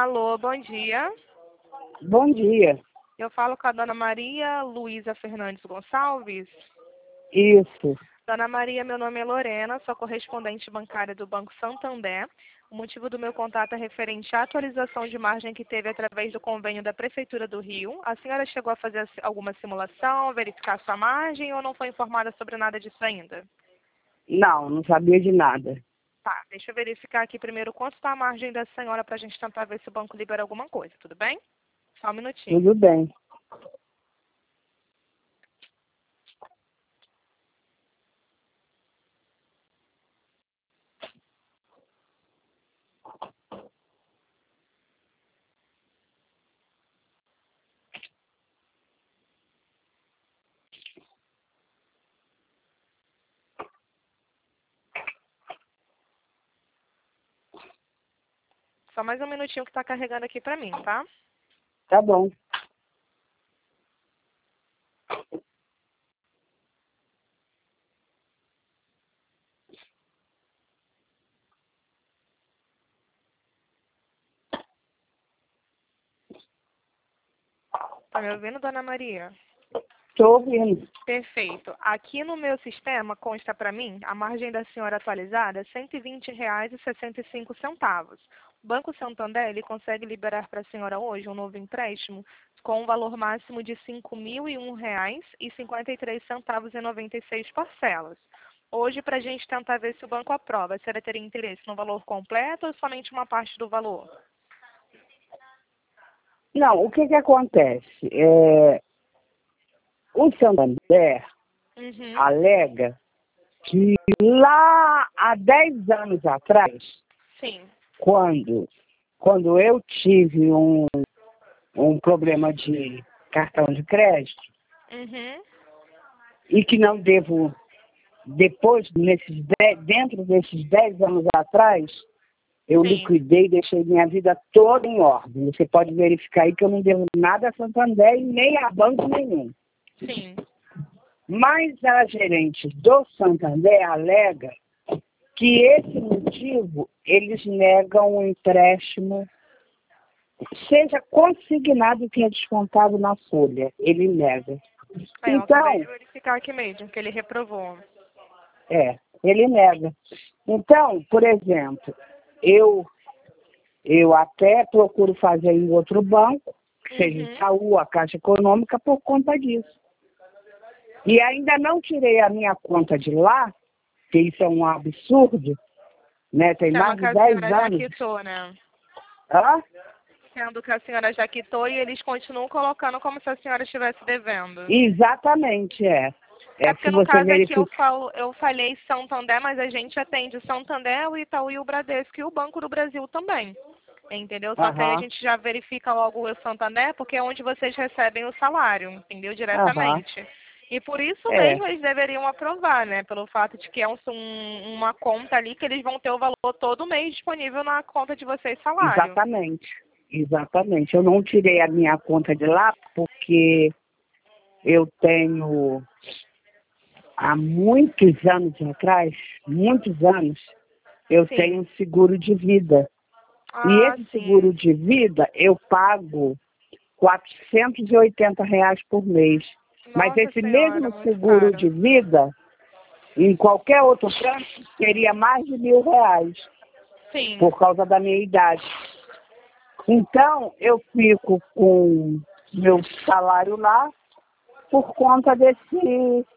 Alô, bom dia. Bom dia. Eu falo com a dona Maria Luísa Fernandes Gonçalves. Isso. Dona Maria, meu nome é Lorena, sou correspondente bancária do Banco Santander. O motivo do meu contato é referente à atualização de margem que teve através do convênio da Prefeitura do Rio. A senhora chegou a fazer alguma simulação, verificar sua margem ou não foi informada sobre nada disso ainda? Não sabia de nada. Tá, deixa eu verificar aqui primeiro quanto está a margem da senhora para a gente tentar ver se o banco libera alguma coisa, tudo bem? Só um minutinho. Tudo bem. Só mais um minutinho que está carregando aqui para mim, tá? Tá bom. Tá me ouvindo, dona Maria? Estou ouvindo. Perfeito. Aqui no meu sistema consta para mim a margem da senhora atualizada R$ 120,65. O Banco Santander ele consegue liberar para a senhora hoje um novo empréstimo com um valor máximo de R$ 5.001,53 em 96 parcelas. Hoje, para a gente tentar ver se o banco aprova, a senhora teria interesse no valor completo ou somente uma parte do valor? Não, o que acontece? O Santander alega que lá há 10 anos atrás, Sim. quando eu tive um problema de cartão de crédito e que não devo, dentro desses 10 anos atrás, eu Sim. liquidei e deixei minha vida toda em ordem. Você pode verificar aí que eu não devo nada a Santander e nem a banco nenhum. Sim. Mas a gerente do Santander alega que esse motivo eles negam o empréstimo, seja consignado que é descontado na folha. Ele nega. Eu acabei Então, de verificar aqui mesmo, que ele reprovou. ele nega. Então, por exemplo, eu até procuro fazer em outro banco, que seja Itaú, a Caixa Econômica, por conta disso. E ainda não tirei a minha conta de lá, que isso é um absurdo, né? Tem mais de 10 Sendo que a senhora anos. já quitou, né? Hã? Sendo que a senhora já quitou e eles continuam colocando como se a senhora estivesse devendo. Exatamente, é. Porque Se no você caso aqui verificar. eu falei Santander, mas a gente atende o Santander, o Itaú e o Bradesco e o Banco do Brasil também. Entendeu? Só que aí a gente já verifica logo o Santander, porque é onde vocês recebem o salário, entendeu? Diretamente. E por isso mesmo eles deveriam aprovar, né? Pelo fato de que é uma conta ali que eles vão ter o valor todo mês disponível na conta de vocês salário. Exatamente. Eu não tirei a minha conta de lá porque eu tenho, há muitos anos atrás, eu Sim. tenho um seguro de vida. E esse seguro de vida eu pago R$ 480 por mês. Mas Nossa esse Senhora, mesmo muito seguro caro. de vida, em qualquer outro canto, seria mais de R$ 1.000, Sim. por causa da minha idade. Então, eu fico com meu salário lá por conta